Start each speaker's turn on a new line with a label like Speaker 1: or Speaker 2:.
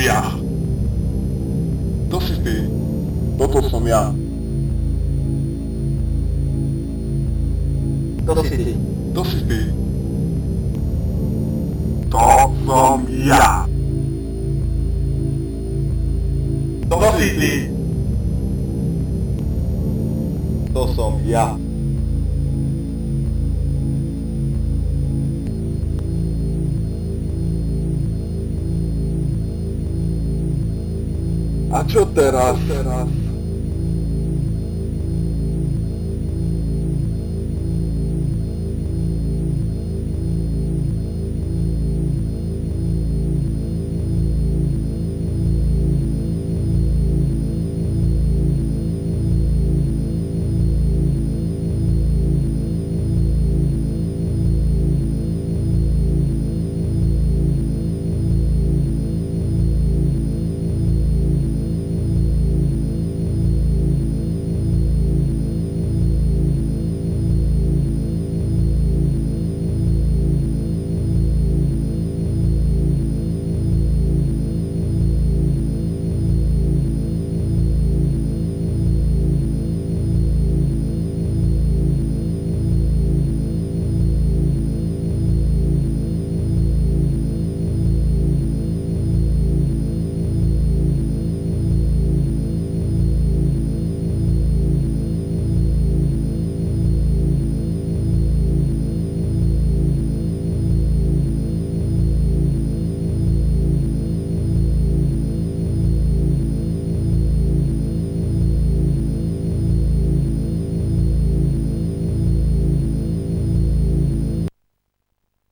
Speaker 1: ja. To si ty. Toto som ja.
Speaker 2: To si ty.
Speaker 1: To si ty. To som ja. To si ty. To som ja. A čo teraz?